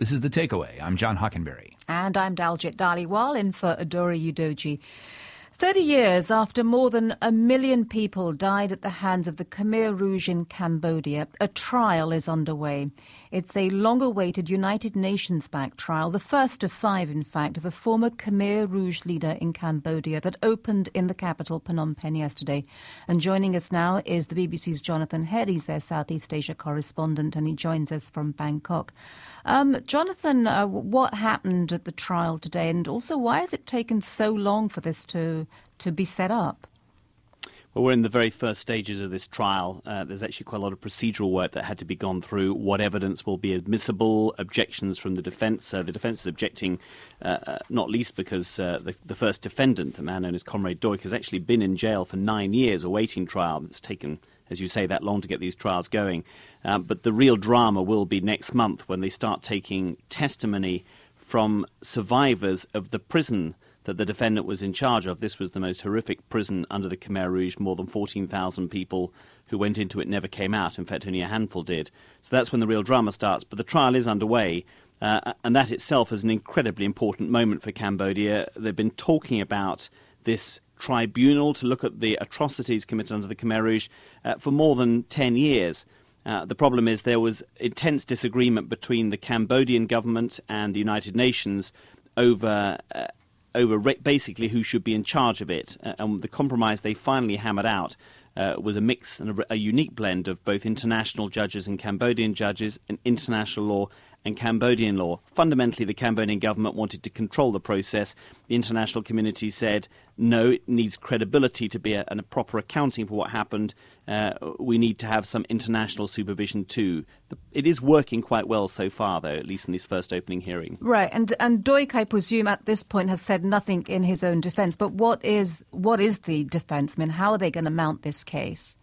This is The Takeaway. I'm John Hockenberry. And I'm Daljit Dhaliwal in for Adori Udoji. 30 years after more than 1 million people died at the hands of the Khmer Rouge in Cambodia, a trial is underway. It's a long-awaited United Nations-backed trial, the first of 5, in fact, of a former Khmer Rouge leader in Cambodia that opened in the capital, Phnom Penh, yesterday. And joining us now is the BBC's Jonathan Head. He's their Southeast Asia correspondent, and he joins us from Bangkok. Jonathan, what happened at the trial today, and also why has it taken so long for this to be set up? Well, we're in the very first stages of this trial. There's actually quite a lot of procedural work that had to be gone through. What evidence will be admissible, objections from the defence. The defence is objecting, not least because the first defendant, a man known as Comrade Duch, has actually been in jail for 9 years awaiting trial. It's taken, as you say, that long to get these trials going. But the real drama will be next month when they start taking testimony from survivors of the prison that the defendant was in charge of. This was the most horrific prison under the Khmer Rouge. More than 14,000 people who went into it never came out. In fact, only a handful did. So that's when the real drama starts. But the trial is underway, and that itself is an incredibly important moment for Cambodia. They've been talking about this tribunal to look at the atrocities committed under the Khmer Rouge for more than 10 years. The problem is there was intense disagreement between the Cambodian government and the United Nations over basically who should be in charge of it. And the compromise they finally hammered out was a mix and a unique blend of both international judges and Cambodian judges, and international law and Cambodian law. Fundamentally, the Cambodian government wanted to control the process. The international community said, no, it needs credibility to be a proper accounting for what happened. We need to have some international supervision too. It is working quite well so far, though, at least in this first opening hearing. Right, and Duch, I presume, at this point has said nothing in his own defence. But what is the defence? I mean, how are they going to mount this case?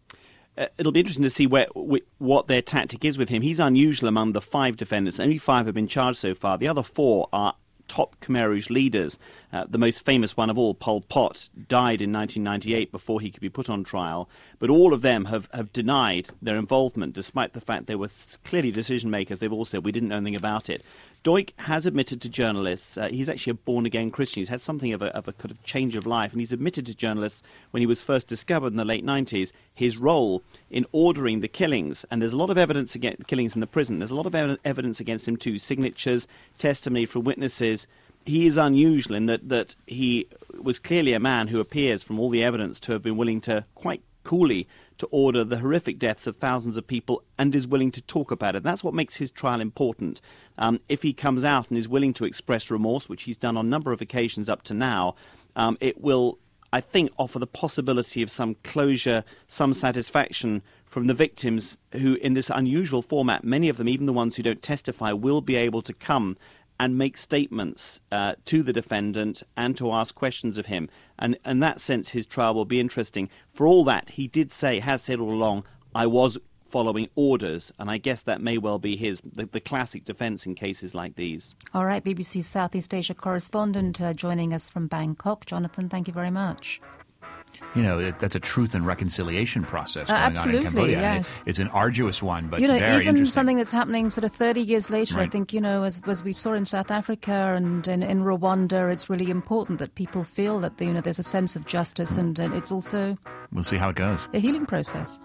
It'll be interesting to see what their tactic is with him. He's unusual among the 5 defendants. Only 5 have been charged so far. The other 4 are top Khmer Rouge leaders. The most famous one of all, Pol Pot, died in 1998 before he could be put on trial. But all of them have denied their involvement, despite the fact they were clearly decision makers. They've all said, we didn't know anything about it. Duch has admitted to journalists, he's actually a born-again Christian. He's had something of a kind of change of life, and he's admitted to journalists when he was first discovered in the late 90s, his role in ordering the killings. And there's a lot of evidence against killings in the prison. There's a lot of evidence against him too, signatures, testimony from witnesses. He is unusual in that he was clearly a man who appears, from all the evidence, to have been willing to quite coolly to order the horrific deaths of thousands of people, and is willing to talk about it. That's what makes his trial important. If he comes out and is willing to express remorse, which he's done on a number of occasions up to now, it will, I think, offer the possibility of some closure, some satisfaction from the victims who, in this unusual format, many of them, even the ones who don't testify, will be able to come and make statements to the defendant and to ask questions of him. And in that sense, his trial will be interesting. For all that, he has said all along, I was following orders, and I guess that may well be the classic defence in cases like these. All right, BBC's Southeast Asia correspondent joining us from Bangkok. Jonathan, thank you very much. You know, that's a truth and reconciliation process going on in Cambodia. Absolutely, yes. It's an arduous one, but very even interesting. Something that's happening sort of 30 years later, right. I think, as we saw in South Africa and in Rwanda, it's really important that people feel that, there's a sense of justice, and it's also... We'll see how it goes. A healing process.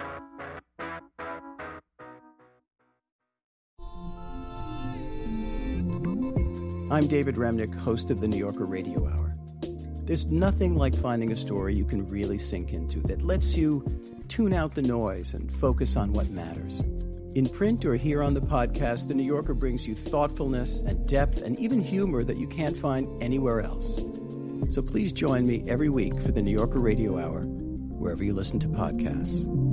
I'm David Remnick, host of the New Yorker Radio Hour. There's nothing like finding a story you can really sink into that lets you tune out the noise and focus on what matters. In print or here on the podcast, The New Yorker brings you thoughtfulness and depth and even humor that you can't find anywhere else. So please join me every week for the New Yorker Radio Hour, wherever you listen to podcasts.